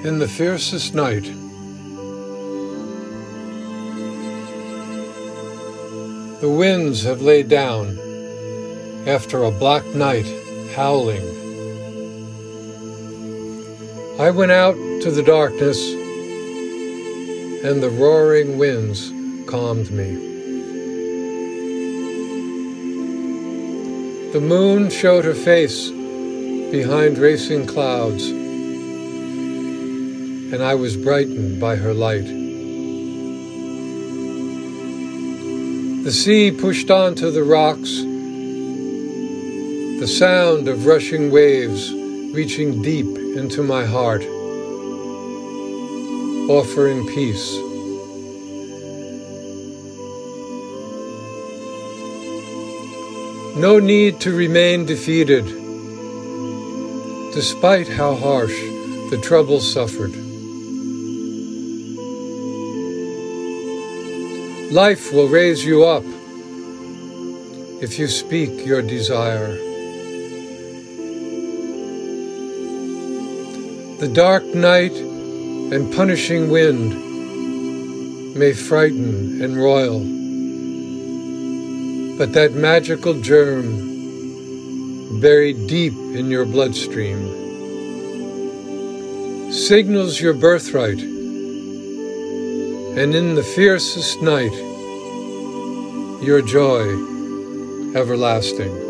in the fiercest night. The winds have laid down after a black night howling. I went out to the darkness, and the roaring winds calmed me. The moon showed her face behind racing clouds, and I was brightened by her light. The sea pushed onto the rocks, the sound of rushing waves reaching deep into my heart, offering peace. No need to remain defeated, despite how harsh the trouble suffered. Life will raise you up if you speak your desire. The dark night and punishing wind may frighten and roil, but that magical germ buried deep in your bloodstream signals your birthright, and in the fiercest night, your joy everlasting.